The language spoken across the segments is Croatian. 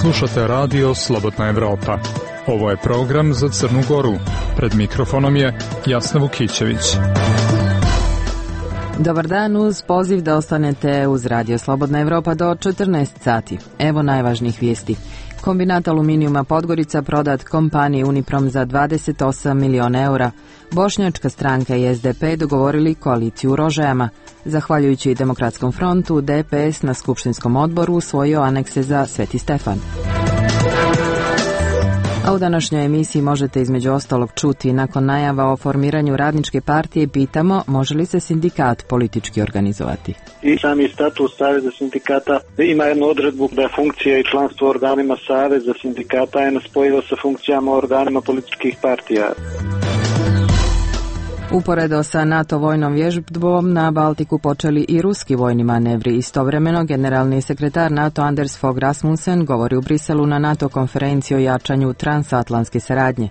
Slušate radio Slobodna Evropa. Ovo je program za Crnu Goru. Pred mikrofonom je Jasna Vukićević. Dobar dan, uz poziv da ostanete uz radio Slobodna Evropa do 14 sati. Evo najvažnijih vijesti. Kombinat aluminijuma Podgorica prodat kompaniji Uniprom za 28 miliona eura. Bošnjačka stranka i SDP dogovorili koaliciju u Rožajama. Zahvaljujući Demokratskom frontu, DPS na Skupštinskom odboru usvojio anekse za Sveti Stefan. A u današnjoj emisiji možete između ostalog čuti, nakon najava o formiranju radničke partije, pitamo može li se sindikat politički organizovati. I sami statut Saveza sindikata ima jednu odredbu da je funkcija i članstvo u organima Saveza sindikata je nespojivo sa funkcijama u organima političkih partija. Uporedo sa NATO vojnom vježbom na Baltiku počeli i ruski vojni manevri. Istovremeno, generalni sekretar NATO Anders Fogh Rasmussen govori u Briselu na NATO konferenciji o jačanju transatlantske saradnje.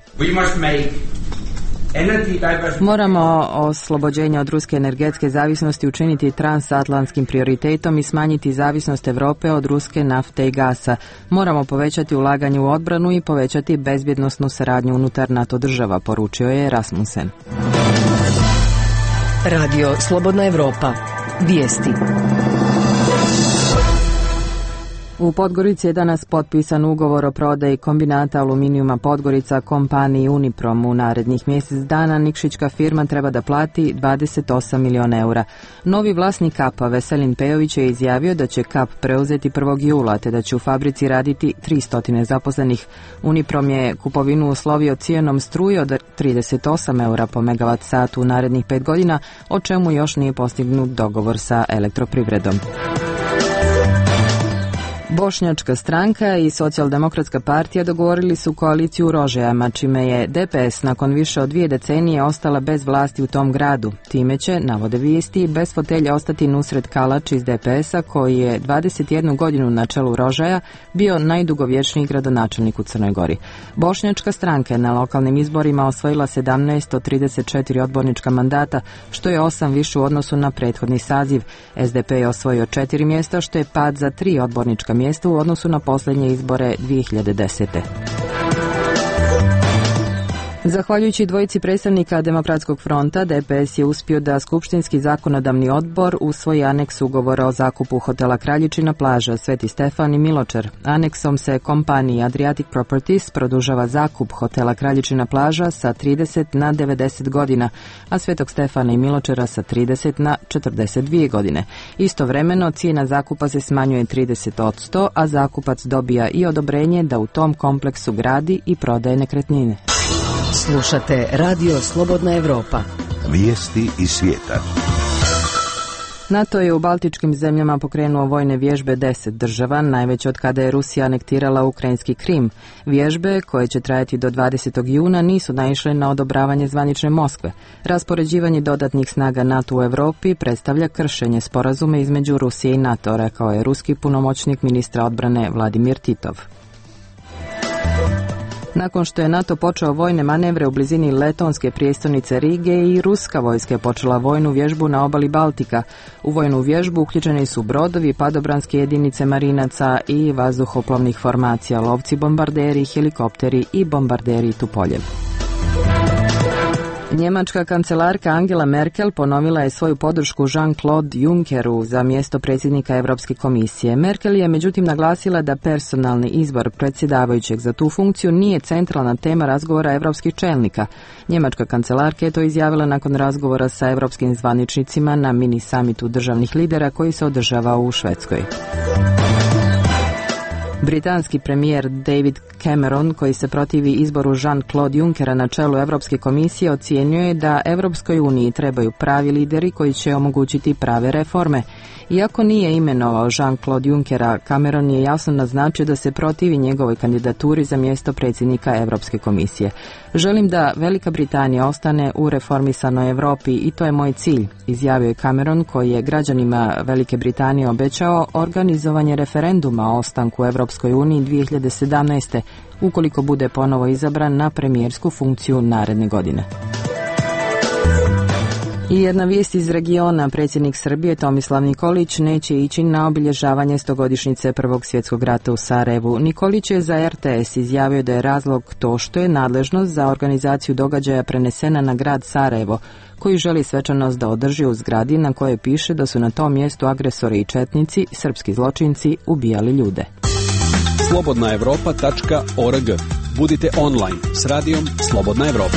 Moramo oslobođenje od ruske energetske zavisnosti učiniti transatlantskim prioritetom i smanjiti zavisnost Europe od ruske nafte i gasa. Moramo povećati ulaganje u odbranu i povećati bezbjednosnu saradnju unutar NATO država, poručio je Rasmussen. Radio Slobodna Evropa. Vijesti. U Podgorici je danas potpisan ugovor o prodaji kombinata aluminijuma Podgorica kompaniji Uniprom. U narednih mjesec dana Nikšićka firma treba da plati 28 miliona eura. Novi vlasnik Kapa, Veselin Pejović, je izjavio da će Kap preuzeti 1. jula, te da će u fabrici raditi 300 zaposlenih. Uniprom je kupovinu uslovio cijenom struje od 38 eura po megavat satu u narednih 5 godina, o čemu još nije postignut dogovor sa elektroprivredom. Bošnjačka stranka i Socijaldemokratska partija dogovorili su koaliciju u Rožajama, čime je DPS nakon više od 2 decenije ostala bez vlasti u tom gradu. Time će, navode vijesti, bez fotelja ostati Nusret Kalač iz DPS-a, koji je 21 godinu na čelu Rožaja bio najdugovječniji gradonačelnik u Crnoj Gori. Bošnjačka stranka je na lokalnim izborima osvojila 17 od 34 odbornička mandata, što je 8 više u odnosu na prethodni saziv. SDP je osvojio 4 mjesta, što je pad za 3 odbornička mjesta u odnosu na posljednje izbore 2010. Zahvaljujući dvojici predstavnika Demokratskog fronta, DPS je uspio da Skupštinski zakonodavni odbor usvoji aneks ugovora o zakupu hotela Kraljičina plaža, Sveti Stefan i Miločar. Aneksom se kompaniji Adriatic Properties produžava zakup hotela Kraljičina plaža sa 30 na 90 godina, a Svetog Stefana i Miločara sa 30 na 42 godine. Istovremeno, cijena zakupa se smanjuje 30%, a zakupac dobija i odobrenje da u tom kompleksu gradi i prodaje nekretnine. Slušate Radio Slobodna Evropa. Vijesti iz svijeta. NATO je u baltičkim zemljama pokrenuo vojne vježbe 10 država, najveće od kada je Rusija anektirala ukrajinski Krim. Vježbe, koje će trajati do 20. juna, nisu naišle na odobravanje zvanične Moskve. Raspoređivanje dodatnih snaga NATO u Europi predstavlja kršenje sporazuma između Rusije i NATO, rekao je ruski punomoćnik ministra odbrane Vladimir Titov. Nakon što je NATO počeo vojne manevre u blizini letonske prijestolnice Rige, i ruska vojska je počela vojnu vježbu na obali Baltika. U vojnu vježbu uključeni su brodovi, padobranske jedinice marinaca i vazduhoplovnih formacija, lovci bombarderi, helikopteri i bombarderi Tupoljev. Njemačka kancelarka Angela Merkel ponovila je svoju podršku Jean-Claude Junckeru za mjesto predsjednika Europske komisije. Merkel je međutim naglasila da personalni izbor predsjedavajućeg za tu funkciju nije centralna tema razgovora europskih čelnika. Njemačka kancelarka je to izjavila nakon razgovora sa europskim zvaničnicima na mini samitu državnih lidera koji se održava u Švedskoj. Britanski premijer David Cameron, koji se protivi izboru Jean-Claude Junckera na čelu Europske komisije, ocjenjuje da Europskoj uniji trebaju pravi lideri koji će omogućiti prave reforme. Iako nije imenovao Jean-Claude Junckera, Cameron je jasno naznačio da se protivi njegovoj kandidaturi za mjesto predsjednika Europske komisije. Želim da Velika Britanija ostane u reformisanoj Europi i to je moj cilj, izjavio je Cameron, koji je građanima Velike Britanije obećao organizovanje referenduma o ostanku u Europskoj uniji 2017. ukoliko bude ponovo izabran na premijersku funkciju naredne godine. I jedna vijest iz regiona. Predsjednik Srbije Tomislav Nikolić neće ići na obilježavanje 100-godišnjice Prvog svjetskog rata u Sarajevu. Nikolić je za RTS izjavio da je razlog to što je nadležnost za organizaciju događaja prenesena na grad Sarajevo, koji želi svečanost da održi u zgradi na kojoj piše da su na tom mjestu agresori i četnici, srpski zločinci, ubijali ljude. slobodnaevropa.org. Budite online s radijom Slobodna Evropa.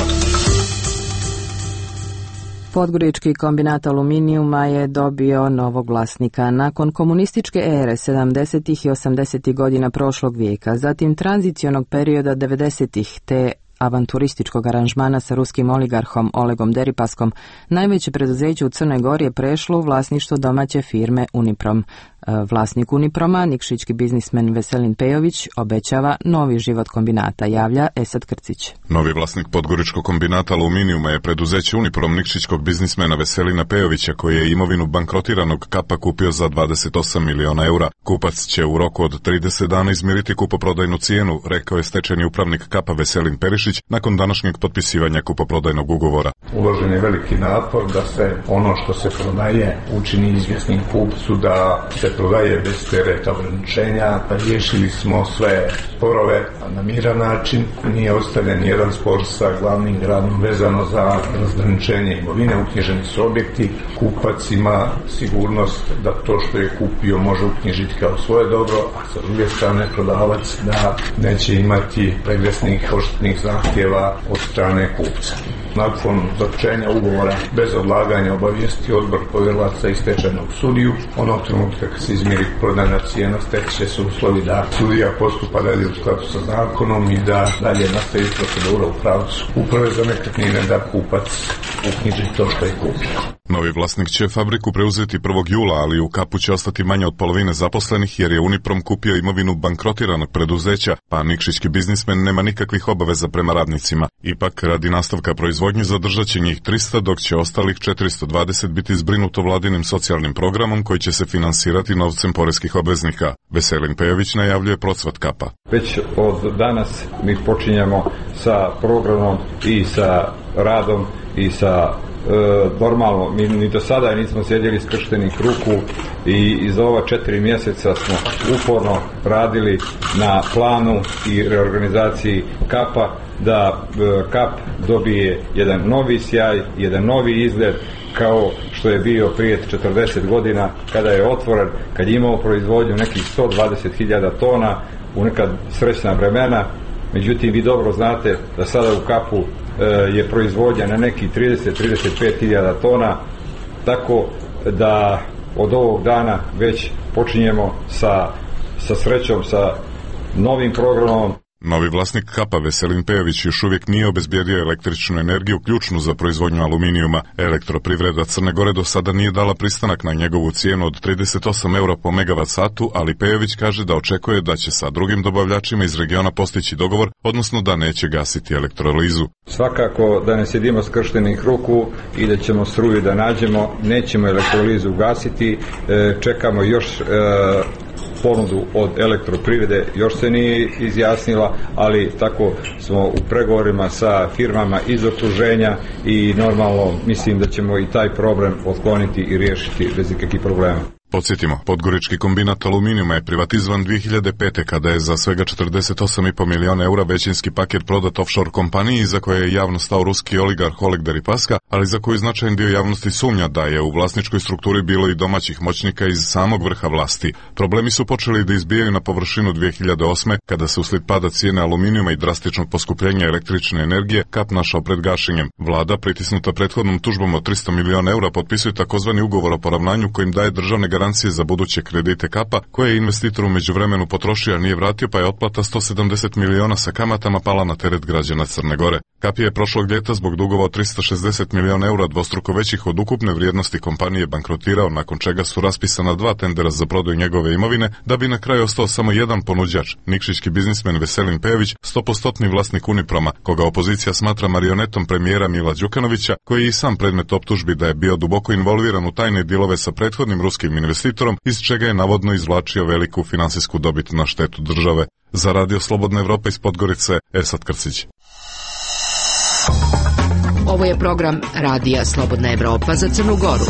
Podgorički kombinat aluminijuma je dobio novog vlasnika nakon komunističke ere 70. i 80. godina prošlog vijeka, zatim tranzicionog perioda 90. te avanturističkog aranžmana sa ruskim oligarhom Olegom Deripaskom. Najveće preduzeće u Crnoj Gori je prešlo u vlasništvo domaće firme Uniprom. Vlasnik Uniproma, nikšićki biznismen Veselin Pejović, obećava novi život kombinata, javlja Esad Krcić. Novi vlasnik Podgoričkog kombinata aluminijuma je preduzeće Uniprom nikšićkog biznismena Veselina Pejovića, koji je imovinu bankrotiranog Kapa kupio za 28 miliona eura. Kupac će u roku od 30 dana izmiriti kupoprodajnu cijenu, rekao je stečajni upravnik Kapa Veselin Perišić nakon današnjeg potpisivanja kupoprodajnog ugovora. Uložen je veliki napor da se ono što se prodaje učini izvjesnim kupcu, da se prodaje bez tereta ograničenja. Riješili smo sve sporove na miran način. Nije ostavljen jedan spor sa glavnim gradom vezano za razgraničenje imovine. Uknjiženi su objekti. Kupac ima sigurnost da to što je kupio može uknjižiti kao svoje dobro, a sa druge strane prodavac da neće imati pregresnih odštetnih zahtjeva od strane kupca. Nakon zaključenja ugovora bez odlaganja obavijesti odbor povjerilaca i stečajnog sudiju. Onog trenutka kad se izmjeri prodajna cijena, steći će se uslovi da sudija postupa dalje u skladu sa zakonom i da dalje nastavi procedura u pravcu uprave za nekretnine da kupac uknjiži to što je kupio. Novi vlasnik će fabriku preuzeti 1. jula, ali u Kapu će ostati manje od polovine zaposlenih jer je Uniprom kupio imovinu bankrotiranog preduzeća, pa nikšićki biznismen nema nikakvih obaveza prema radnicima. Ipak, radi nastavka proizvodnje zadržat će njih 300, dok će ostalih 420 biti zbrinuto vladinim socijalnim programom koji će se finansirati novcem poreskih obveznika. Veselin Pejović najavljuje procvat Kapa. Već od danas mi počinjemo sa programom i sa radom i sa normalno, mi ni do sada nismo sjedili skrštenih ruku i za ova 4 mjeseca smo uporno radili na planu i reorganizaciji Kapa, da Kap dobije jedan novi sjaj, jedan novi izgled kao što je bio prije 40 godina kada je otvoren, kad je imao proizvodnju nekih 120.000 tona u nekad srećna vremena. Međutim, vi dobro znate da sada u Kapu je proizvodnja na nekih 30-35.000 tona, tako da od ovog dana već počinjemo sa srećom, sa novim programom. Novi vlasnik Kapa Veselin Pejović još uvijek nije obezbijedio električnu energiju ključnu za proizvodnju aluminijuma. Elektroprivreda Crne Gore do sada nije dala pristanak na njegovu cijenu od 38 eura po megavat satu, ali Pejović kaže da očekuje da će sa drugim dobavljačima iz regiona postići dogovor, odnosno da neće gasiti elektrolizu. Svakako da ne sjedimo skrštenih ruku i da ćemo struju da nađemo, nećemo elektrolizu gasiti, čekamo još ponudu od elektroprivrede, još se nije izjasnila, ali tako smo u pregovorima sa firmama iz okruženja i normalno mislim da ćemo i taj problem otkloniti i riješiti bez ikakvih problema. Podsjetimo, Podgorički kombinat aluminijuma je privatizovan 2005. kada je za svega 48,5 miliona eura većinski paket prodat offshore kompaniji za koje je javno stao ruski oligarh Oleg Deripaska, ali za koju značajan dio javnosti sumnja da je u vlasničkoj strukturi bilo i domaćih moćnika iz samog vrha vlasti. Problemi su počeli da izbijaju na površinu 2008. kada se uslijed pada cijene aluminijuma i drastičnog poskupljenja električne energije Kap našao pred gašenjem. Vlada, pritisnuta prethodnom tužbom od 300 miliona eura, potpisuje takozvani ugovor o poravnanju kojim daje državne garancije za buduće kredite Kapa, koje je investitor u međuvremenu potrošio, a nije vratio, pa je otplata 170 miliona sa kamatama pala na teret građana Crne Gore. Kap je prošlog ljeta zbog dugova od 360 miliona eura, dvostruko većih od ukupne vrijednosti kompanije, bankrotirao, nakon čega su raspisana 2 tendera za prodaju njegove imovine, da bi na kraju ostao samo jedan ponuđač, nikšićki biznismen Veselin Pejović, 100% vlasnik Uniproma, koga opozicija smatra marionetom premijera Mila Đukanovića, koji je i sam predmet optužbi da je bio duboko involviran u tajne dilove sa prethodnim ruskim investitorom, iz čega je navodno izvlačio veliku finansijsku dobit na štetu države. Za Radio Slobodna Evropa iz Podgorice, Esad Krcić. Ovo je program Radija Slobodna Evropa za Crnu Goru.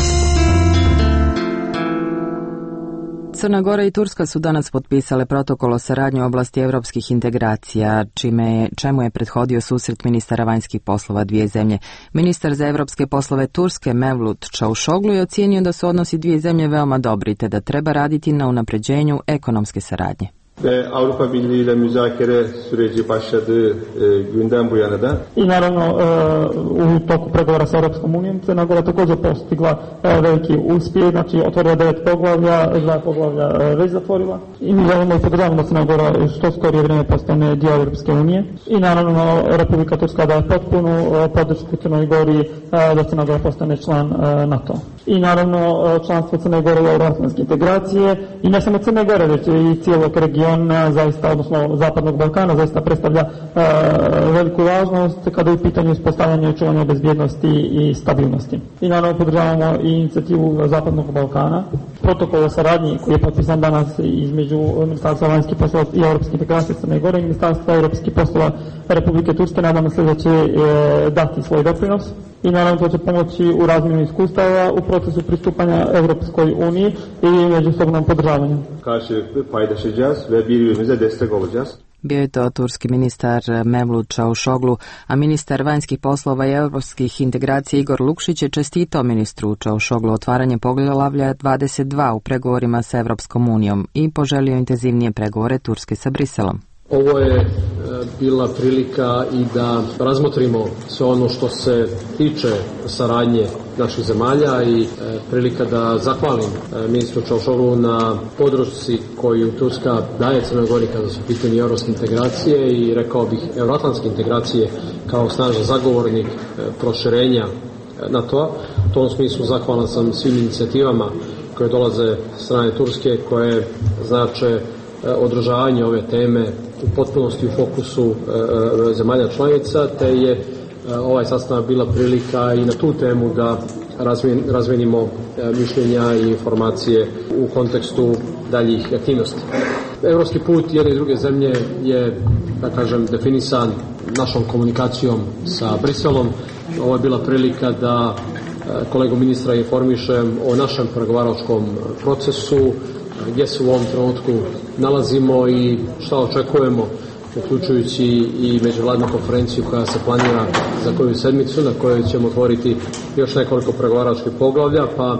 Crna Gora i Turska su danas potpisale protokol o saradnji u oblasti evropskih integracija, čemu je prethodio susret ministara vanjskih poslova dvije zemlje. Ministar za evropske poslove Turske Mevlut Čavuşoglu je ocijenio da su odnosi dvije zemlje veoma dobri te da treba raditi na unapređenju ekonomske saradnje. Avrupa Birliği ile müzakere süreci başladığı günden bu yana da. I naravno u toku pregovora sa Europskom unijom Crna Gora također postigla veliki uspjeh, znači otvorila 9 poglavlja, 2 poglavlja već zatvorila. I mi želimo i podržavamo da Crna Gora što skorije vrijeme postane dio Europske unije. I naravno Republika Turska daje potpunu podršku Crnoj Gori da Crna Gora postane član NATO. I naravno članstvo Crne Gore u euroatlantske integracije i ne samo Crne Gore, već i cijelog regiona, zaista, odnosno Zapadnog Balkana, zaista predstavlja veliku važnost kada je u pitanju uspostavljanja i očuvanja bezbjednosti i stabilnosti. I naravno podržavamo i inicijativu Zapadnog Balkana. Protokol o saradnji koji je potpisan danas između Ministarstva vanjskih poslova i europskih integracija Crne Gore i Ministarstva europskih poslova Republike Turske, nadamo se da će dati svoj doprinos. I naravno to će pomoći u razmjenu iskustava u procesu pristupanja Evropskoj uniji i međusobnom podržavanju. Karşılıklı paylaşacağız ve birbirimize destek olacağız. Bio je to turski ministar Mevlut Čavuşoglu, a ministar vanjskih poslova i europskih integracija Igor Lukšić je čestitao ministru Čavuşoglu otvaranje poglavlja 22 u pregovorima sa Evropskom unijom i poželio intenzivnije pregovore Turske sa Briselom. Ovo je bila prilika i da razmotrimo sve ono što se tiče saradnje naših zemalja i prilika da zahvalim ministru Čavuşoglu na podršci koju Turska daje Crnoj Gori kada su pitanje europske integracije i rekao bih euroatlantske integracije kao snažan zagovornik proširenja NATO-a. U tom smislu zahvalan sam svim inicijativama koje dolaze s strane Turske, koje znače održavanje ove teme u potpunosti u fokusu zemalja članica, te je ovaj sastanak bila prilika i na tu temu da razmenimo mišljenja i informacije u kontekstu daljih aktivnosti. Evropski put jedne i druge zemlje je, da kažem, definisan našom komunikacijom sa Briselom. Ovo je bila prilika da kolegu ministra informišem o našem pregovaračkom procesu, gdje se u ovom trenutku nalazimo i šta očekujemo, uključujući i međuvladnu konferenciju koja se planira za koju sedmicu, na kojoj ćemo otvoriti još nekoliko pregovaračkih poglavlja, pa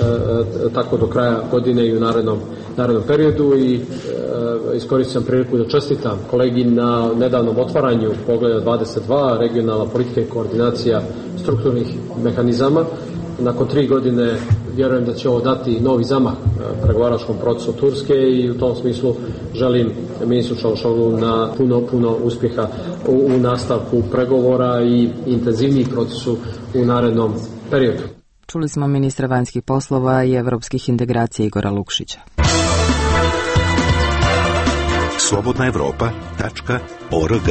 tako do kraja godine i u narednom periodu. I iskoristim priliku da čestitam kolegi na nedavnom otvaranju poglavlja 22, regionalna politika i koordinacija strukturnih mehanizama. Nakon 3 godine vjerujem da će ovo dati novi zamah pregovaračkom procesu Turske i u tom smislu želim ministru Čavuşoglu na puno uspjeha u nastavku pregovora i intenzivniji procesu u narednom periodu. Čuli smo ministra vanjskih poslova i evropskih integracija Igora Lukšića. slobodnaevropa.org.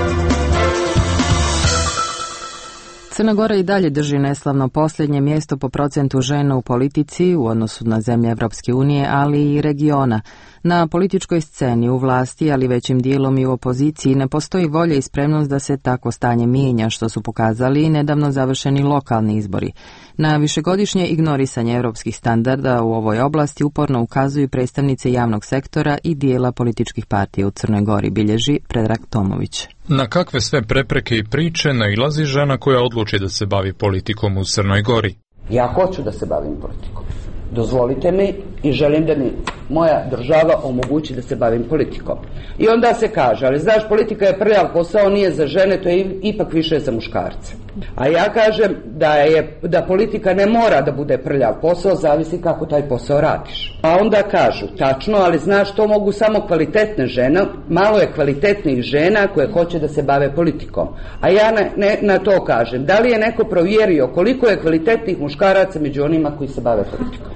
Crna Gora i dalje drži neslavno posljednje mjesto po procentu žena u politici u odnosu na zemlje Evropske unije, ali i regiona. Na političkoj sceni, u vlasti, ali većim dijelom i u opoziciji, ne postoji volja i spremnost da se tako stanje mijenja, što su pokazali i nedavno završeni lokalni izbori. Na višegodišnje ignorisanje evropskih standarda u ovoj oblasti uporno ukazuju predstavnice javnog sektora i dijela političkih partija u Crnoj Gori, bilježi Predrag Tomović. Na kakve sve prepreke i priče nailazi žena koja odluči da se bavi politikom u Crnoj Gori? Ja hoću da se bavim politikom. Dozvolite mi i želim da mi moja država omogući da se bavim politikom. I onda se kaže, ali znaš, politika je prljav posao, nije za žene, to je ipak više za muškarce. A ja kažem da politika ne mora da bude prljav posao, zavisi kako taj posao radiš. A onda kažu, tačno, ali znaš, to mogu samo kvalitetne žene, malo je kvalitetnih žena koje hoće da se bave politikom. A ja na to kažem, da li je neko provjerio koliko je kvalitetnih muškaraca među onima koji se bave politikom?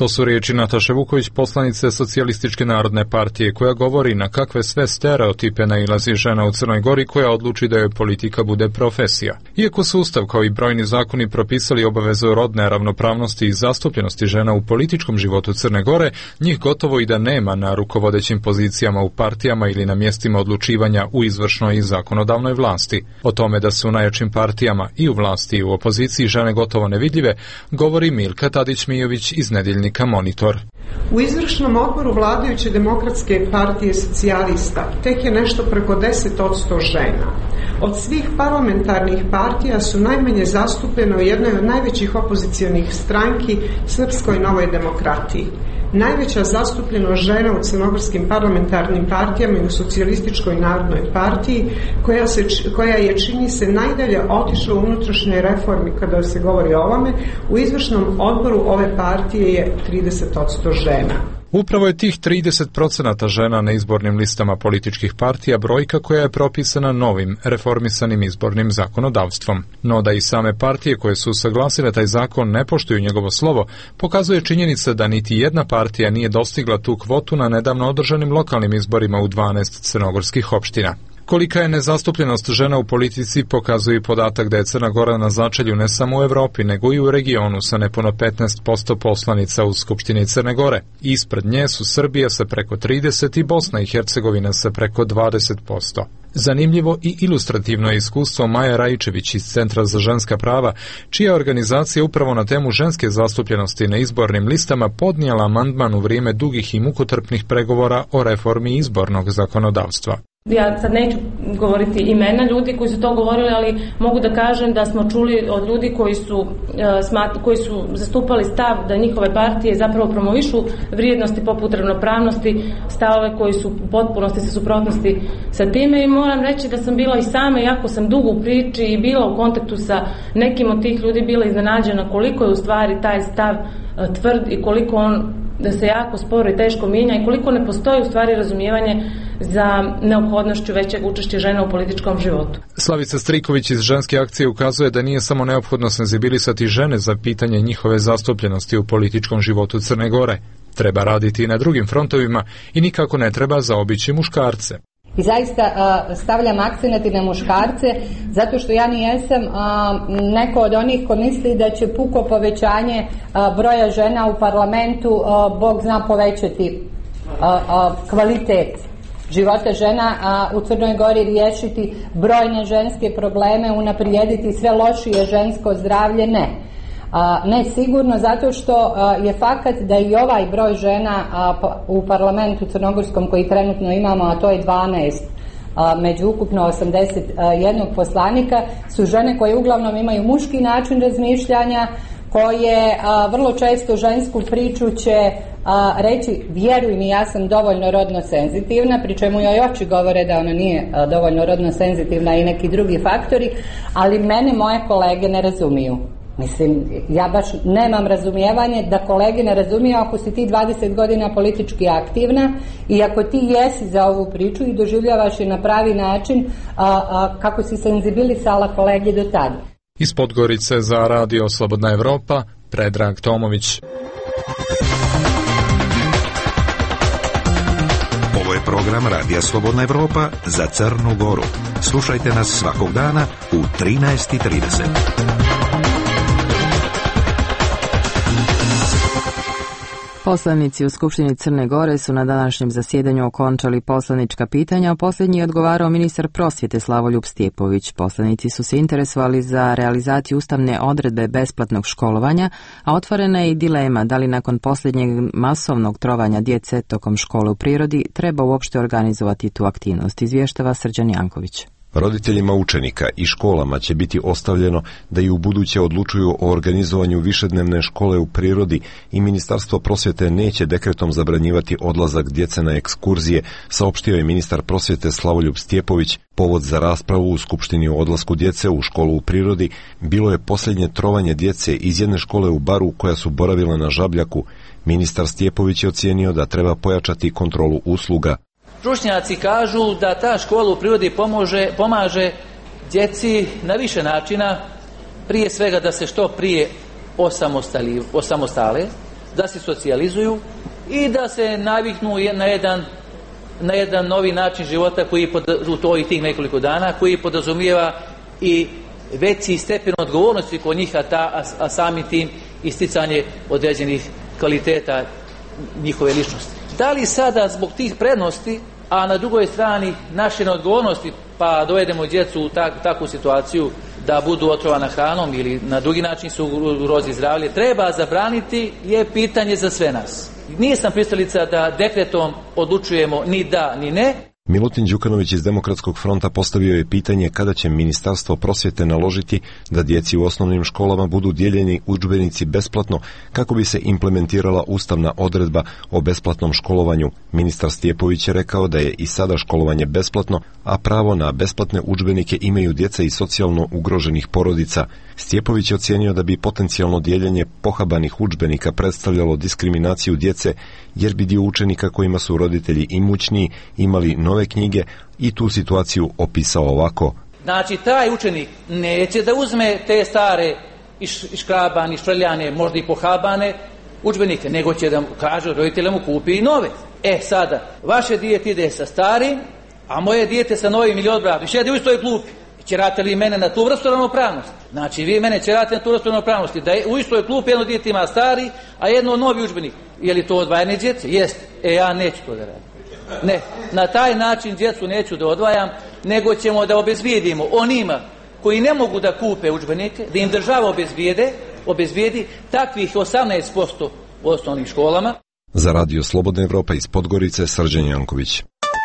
To su riječi Nataše Vuković, poslanice Socijalističke narodne partije, koja govori na kakve sve stereotipe nailazi žena u Crnoj Gori koja odluči da joj politika bude profesija. Iako su Ustav kao i brojni zakoni propisali obavezu rodne ravnopravnosti i zastupljenosti žena u političkom životu Crne Gore, njih gotovo i da nema na rukovodećim pozicijama u partijama ili na mjestima odlučivanja u izvršnoj i zakonodavnoj vlasti. O tome da su u najjačim partijama i u vlasti i u opoziciji žene gotovo nevidljive, govori Milka Tadić-Mijović iz Nedeljnika Monitor. U izvršnom odboru vladajuće demokratske partije socijalista tek je nešto preko 10% žena. Od svih parlamentarnih partija su najmanje zastupljene u jednoj od najvećih opozicionih stranki, Srpskoj novoj demokratiji. Najveća zastupljenost žena u crnogorskim parlamentarnim partijama i u socijalističkoj narodnoj partiji, koja je, čini se, najdalje otišla u unutrašnjoj reformi kada se govori o ovome, u izvršnom odboru ove partije je 30% žena. Upravo je tih 30% žena na izbornim listama političkih partija brojka koja je propisana novim, reformisanim izbornim zakonodavstvom. No da i same partije koje su usaglasile taj zakon ne poštuju njegovo slovo, pokazuje činjenica da niti jedna partija nije dostigla tu kvotu na nedavno održanim lokalnim izborima u 12 crnogorskih opština. Kolika je nezastupljenost žena u politici pokazuje i podatak da je Crna Gora na začelju ne samo u Evropi, nego i u regionu sa nepuno 15% poslanica u Skupštini Crne Gore. Ispred nje su Srbija sa preko 30% i Bosna i Hercegovina sa preko 20%. Zanimljivo i ilustrativno je iskustvo Maje Rajčević iz Centra za ženska prava, čija organizacija upravo na temu ženske zastupljenosti na izbornim listama podnijela amandman u vrijeme dugih i mukotrpnih pregovora o reformi izbornog zakonodavstva. Ja sad neću govoriti imena ljudi koji su to govorili, ali mogu da kažem da smo čuli od ljudi koji su zastupali stav da njihove partije zapravo promovišu vrijednosti poput ravnopravnosti, stavove koji su u potpunosti sa suprotnosti sa time, i moram reći da sam bila i sama, jako sam dugo u priči i bila u kontaktu sa nekim od tih ljudi, bila iznenađena koliko je u stvari taj stav tvrd i koliko on da se jako sporo i teško mijenja i koliko ne postoji u stvari razumijevanje za neophodnošću većeg učešća žena u političkom životu. Slavica Striković iz Ženske akcije ukazuje da nije samo neophodno senzibilisati žene za pitanje njihove zastupljenosti u političkom životu Crne Gore. Treba raditi i na drugim frontovima i nikako ne treba zaobići muškarce. I zaista stavljam akcenat i na muškarce, zato što ja nijesam neko od onih ko misli da će puko povećanje broja žena u parlamentu Bog zna povećati kvalitet života žena u Crnoj Gori, riješiti brojne ženske probleme, unaprijediti sve lošije žensko zdravlje, ne. Ne sigurno, zato što je fakat da i ovaj broj žena u parlamentu crnogorskom koji trenutno imamo, a to je 12 među ukupno 81 poslanika, su žene koje uglavnom imaju muški način razmišljanja, koje vrlo često žensku priču će reći vjeruj mi, ja sam dovoljno rodno senzitivna, pri čemu joj oči govore da ona nije dovoljno rodno senzitivna i neki drugi faktori, ali mene moje kolege ne razumiju. Mislim, ja baš nemam razumijevanje da kolege ne razumiju ako si ti 20 godina politički aktivna i ako ti jesi za ovu priču i doživljavaš je na pravi način kako si senzibilisala kolege do tada. Iz Podgorice za Radio Slobodna Evropa, Predrag Tomović. Ovo je program Radija Slobodna Evropa za Crnu Goru. Slušajte nas svakog dana u 13:30. Poslanici u Skupštini Crne Gore su na današnjem zasjedanju okončali poslanička pitanja, a posljednji je odgovarao ministar prosvjete Slavoljub Stjepović. Poslanici su se interesovali za realizaciju ustavne odredbe besplatnog školovanja, a otvorena je i dilema da li nakon posljednjeg masovnog trovanja djece tokom škole u prirodi treba uopšte organizovati tu aktivnost, izvještava Srđan Janković. Roditeljima učenika i školama će biti ostavljeno da i u buduće odlučuju o organizovanju višednevne škole u prirodi i Ministarstvo prosvjete neće dekretom zabranjivati odlazak djece na ekskurzije, saopštio je ministar prosvjete Slavoljub Stjepović. Povod za raspravu u Skupštini o odlasku djece u školu u prirodi bilo je posljednje trovanje djece iz jedne škole u Baru koja su boravila na Žabljaku. Ministar Stjepović je ocijenio da treba pojačati kontrolu usluga. Stručnjaci kažu da ta škola u prirodi pomaže djeci na više načina, prije svega da se što prije osamostale, da se socijalizuju i da se naviknu na jedan novi način života koji u tih nekoliko dana, koji podrazumijeva i veći stepen odgovornosti kod njih, a sami tim isticanje određenih kvaliteta njihove ličnosti. Da li sada zbog tih prednosti, a na drugoj strani naše neodgovornosti, pa dovedemo djecu u takvu situaciju da budu otrovana hranom ili na drugi način su ugrozi zdravlje, treba zabraniti, je pitanje za sve nas. Nisam pristalica da dekretom odlučujemo ni da ni ne. Milutin Đukanović iz Demokratskog fronta postavio je pitanje kada će Ministarstvo prosvjete naložiti da djeci u osnovnim školama budu dijeljeni udžbenici besplatno kako bi se implementirala ustavna odredba o besplatnom školovanju. Ministar Stjepović je rekao da je i sada školovanje besplatno, a pravo na besplatne udžbenike imaju djeca iz socijalno ugroženih porodica. Stjepović je ocijenio da bi potencijalno dijeljenje pohabanih udžbenika predstavljalo diskriminaciju djece, jer bi dio učenika kojima su roditelji imućniji imali nove knjige i tu situaciju opisao ovako. Znači, taj učenik neće da uzme te stare iškrabane, ištrljane, možda i pohabane udžbenike, nego će da kaže roditelja mu kupi i nove. Sada, vaše dijete ide sa starim, a moje dijete sa novim ili odvratno. Sjede u istoj klupi. Ćerate li mene na tu vrstu ravnopravnosti? Znači, vi mene ćerate na tu vrstu ravnopravnosti, da u istoj klupi jedno dijete ima stari, a jedno novi udžbenik. Je li to odvajanje djece? Jeste. Ja neću to da radim. Ne, na taj način djecu neću da odvajam, nego ćemo da obezbijedimo onima koji ne mogu da kupe udžbenike, da im država obezbijedi takvih 18% u osnovnim školama. Za Radio Slobodna Evropa iz Podgorice, Srđan Janković.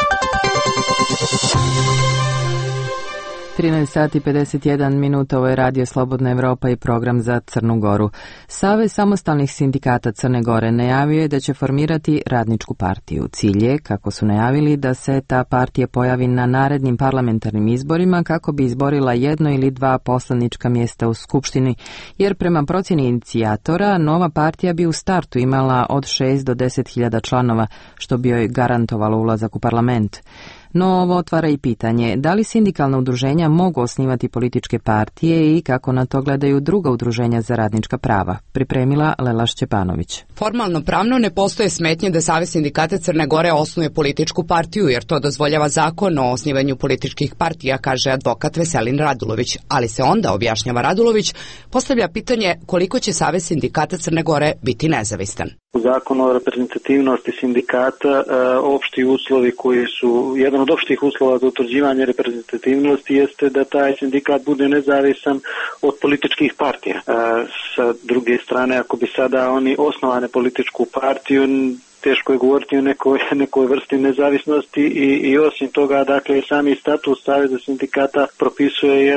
13 sati 51 minuta, ovo je Radio Slobodna Evropa i program za Crnu Goru. Savez samostalnih sindikata Crne Gore najavio je da će formirati radničku partiju. Cilj je, kako su najavili, da se ta partija pojavi na narednim parlamentarnim izborima kako bi izborila 1 ili 2 poslanička mjesta u Skupštini, jer prema procjeni inicijatora nova partija bi u startu imala od 6 do 10.000 članova, što bi joj garantovalo ulazak u parlament. No ovo otvara i pitanje, da li sindikalna udruženja mogu osnivati političke partije i kako na to gledaju druga udruženja za radnička prava, pripremila Lela Šćepanović. Formalno pravno ne postoje smetnje da Savez sindikata Crne Gore osnuje političku partiju, jer to dozvoljava zakon o osnivanju političkih partija, kaže advokat Veselin Radulović. Ali se onda, objašnjava Radulović, postavlja pitanje koliko će Savez sindikata Crne Gore biti nezavistan. U zakonu o reprezentativnosti sindikata opšti uslovi koji su, jedan od opštih uslova za utvrđivanje reprezentativnosti jeste da taj sindikat bude nezavisan od političkih partija. Sa druge strane, ako bi sada oni osnovane političku partiju, teško je govoriti o nekoj vrsti nezavisnosti i osim toga, dakle, sami statut Saveza sindikata propisuje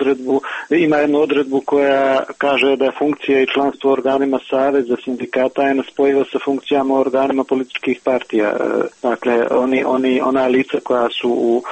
ima jednu odredbu koja kaže da funkcija i članstvo u organima Saveza sindikata je nespojivo sa funkcijama u organima političkih partija. Dakle, ona lica koja su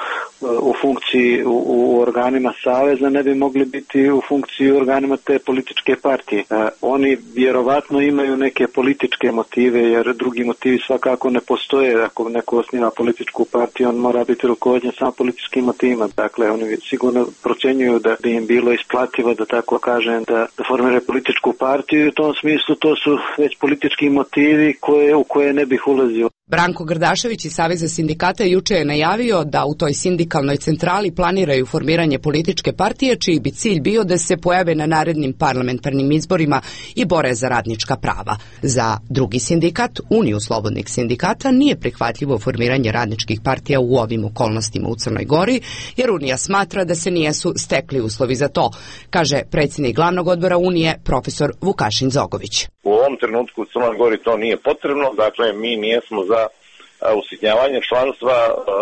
u funkciji u organima Saveza ne bi mogli biti u funkciji u organima te političke partije. Oni vjerovatno imaju neke političke motive, jer drugi motivi svakako ne postoje. Ako neko osniva političku partiju, on mora biti rukovođen samo političkim motivima. Dakle, oni sigurno procjenjuju da bi im bilo isplativo, da tako kažem, da formiraju političku partiju. U tom smislu to su već politički motivi u koje ne bih ulazio. Branko Grdašević iz Saveza sindikata juče je najavio da u toj sindikalnoj centrali planiraju formiranje političke partije, čiji bi cilj bio da se pojave na narednim parlamentarnim izborima i bore za radnička prava. Za drugi sindikat, Uniju slobodnih sindikata, nije prihvatljivo formiranje radničkih partija u ovim okolnostima u Crnoj Gori, jer Unija smatra da se nijesu stekli uslovi za to, kaže predsjednik glavnog odbora Unije, profesor Vukašin Zogović. U ovom trenutku u Crnoj Gori to nije potrebno, dakle mi nijesmo za usitnjavanje članstva,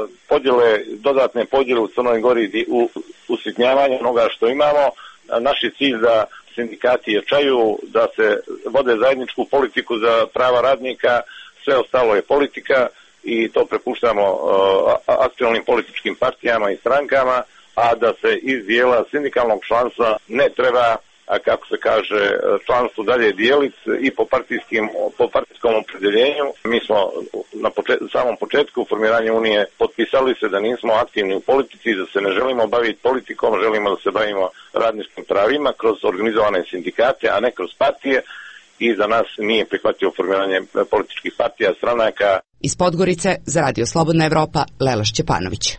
dodatne podjele u Crnoj Gori u usitnjavanje onoga što imamo. Naš je cilj da sindikati jačaju, da se vode zajedničku politiku za prava radnika, sve ostalo je politika i to prepuštamo aktualnim političkim partijama i strankama, a da se iz dijela sindikalnog članstva ne treba, kako se kaže, članstvo dalje dijeliti i po partijskom opredjeljenju. Mi smo na samom početku formiranja Unije potpisali se da nismo aktivni u politici, da se ne želimo baviti politikom, želimo da se bavimo radničkim pravima kroz organizovane sindikate, a ne kroz partije. i za nas nije prihvatljivo formiranje političkih partija, stranaka. Iz Podgorice za Radio Slobodna Evropa, Lela Šćepanović.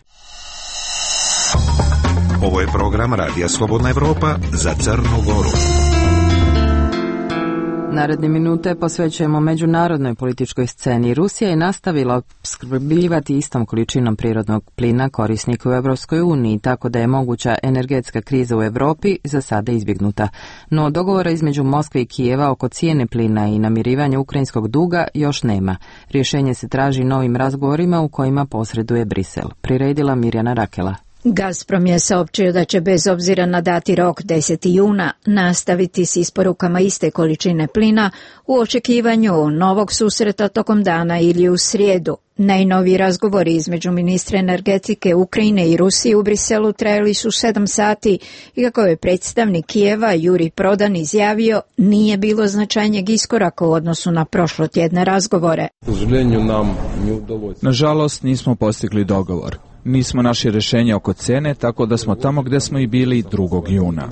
Ovo je program Radija Slobodna Evropa za Crnu Goru. Naredne minute posvećujemo međunarodnoj političkoj sceni. Rusija je nastavila opskrbljivati istom količinom prirodnog plina korisnika u Evropskoj uniji, tako da je moguća energetska kriza u Evropi za sada izbjegnuta. No dogovora između Moskve i Kijeva oko cijene plina i namirivanja ukrajinskog duga još nema. Rješenje se traži novim razgovorima u kojima posreduje Brisel. Priredila Mirjana Rakela. Gazprom je saopćio da će bez obzira na dati rok 10. juna nastaviti s isporukama iste količine plina u očekivanju novog susreta tokom dana ili u srijedu. Najnoviji razgovori između ministra energetike Ukrajine i Rusije u Briselu trajali su 7 sati i kako je predstavnik Kijeva Juri Prodan izjavio, nije bilo značajnijeg iskoraka u odnosu na prošlotjedne razgovore. Nažalost, nismo postigli dogovor. Nismo našli rješenje oko cene, tako da smo tamo gdje smo i bili 2. juna.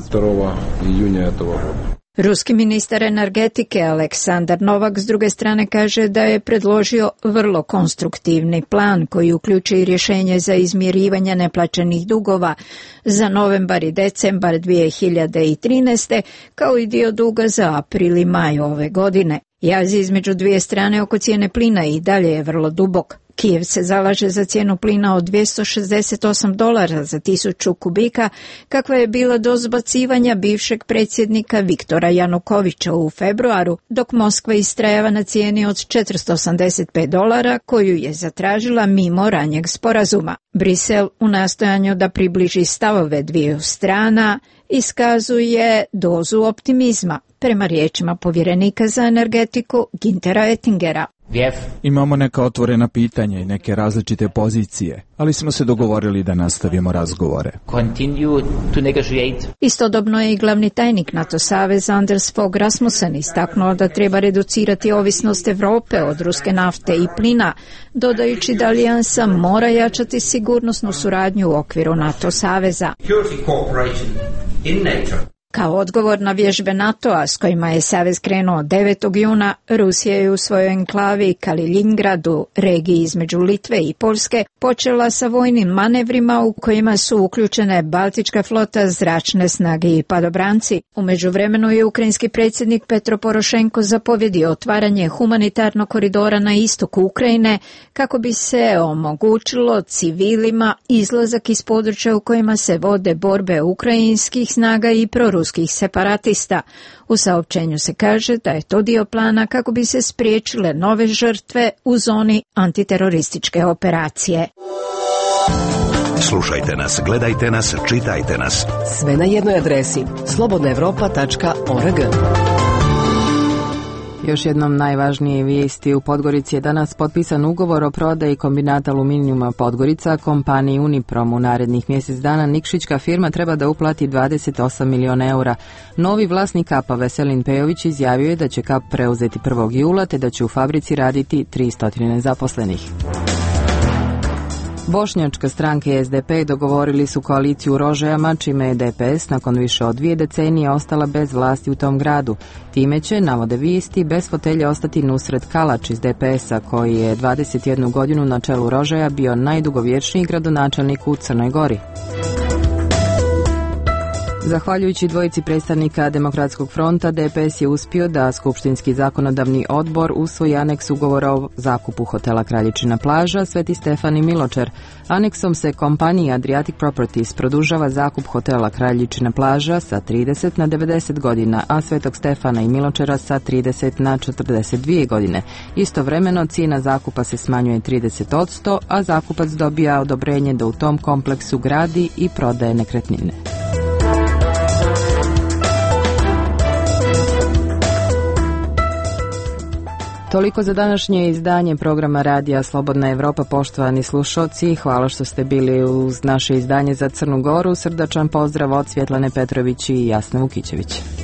Ruski ministar energetike Aleksandar Novak s druge strane kaže da je predložio vrlo konstruktivni plan koji uključuje rješenje za izmirivanje neplaćenih dugova za novembar i decembar 2013. kao i dio duga za april i maj ove godine. Jaz između dvije strane oko cijene plina i dalje je vrlo dubok. Kijev se zalaže za cijenu plina od $268 za 1000 kubika, kakva je bila do zbacivanja bivšeg predsjednika Viktora Janukovića u februaru, dok Moskva istrajava na cijeni od $485 koju je zatražila mimo ranijeg sporazuma. Brisel u nastojanju da približi stavove dviju strana iskazuje dozu optimizma, prema riječima povjerenika za energetiku Güntera Oettingera. Imamo neka otvorena pitanja i neke različite pozicije, ali smo se dogovorili da nastavimo razgovore. Istodobno je i glavni tajnik NATO saveza Anders Fogh Rasmussen istaknuo da treba reducirati ovisnost Europe od ruske nafte i plina, dodajući da alijansa mora jačati sigurnosnu suradnju u okviru NATO saveza. Kao odgovor na vježbe NATO-a s kojima je savez krenuo 9. juna, Rusija je u svojoj enklavi Kaliningradu, regiji između Litve i Poljske, počela sa vojnim manevrima u kojima su uključene Baltička flota, zračne snage i padobranci. U međuvremenu je ukrajinski predsjednik Petro Porošenko zapovjedio otvaranje humanitarnog koridora na istoku Ukrajine kako bi se omogućilo civilima izlazak iz područja u kojima se vode borbe ukrajinskih snaga i proruskih separatista. U saopćenju se kaže da je to dio plana kako bi se spriječile nove žrtve u zoni antiterorističke operacije. Slušajte nas, gledajte nas, čitajte nas. Sve na jednoj adresi slobodnaevropa.org. Još jednom najvažnije vijesti. U Podgorici je danas potpisan ugovor o prodaji kombinata aluminijuma Podgorica kompaniji Uniprom. U narednih mjesec dana Nikšićka firma treba da uplati 28 milijuna eura. Novi vlasnik Kapa Veselin Pejović izjavio je da će Kap preuzeti 1. jula te da će u fabrici raditi 300 zaposlenih. Bošnjačka stranka i SDP dogovorili su koaliciju u Rožajama, čime je DPS nakon više od 2 decenije ostala bez vlasti u tom gradu. Time će, navode vijesti, bez fotelje ostati Nusret Kalač iz DPS-a, koji je 21 godinu na čelu Rožaja bio najdugovječniji gradonačelnik u Crnoj Gori. Zahvaljujući dvojici predstavnika Demokratskog fronta, DPS je uspio da Skupštinski zakonodavni odbor usvoji aneks ugovora o zakupu hotela Kraljičina plaža Sveti Stefan i Miločer. Aneksom se kompaniji Adriatic Properties produžava zakup hotela Kraljičina plaža sa 30 na 90 godina, a Svetog Stefana i Miločera sa 30 na 42 godine. Istovremeno cijena zakupa se smanjuje 30%, a zakupac dobija odobrenje da u tom kompleksu gradi i prodaje nekretnine. Toliko za današnje izdanje programa Radija Slobodna Evropa. Poštovani slušalci, hvala što ste bili uz naše izdanje za Crnu Goru. Srdačan pozdrav od Svjetlane Petrović i Jasne Vukićević.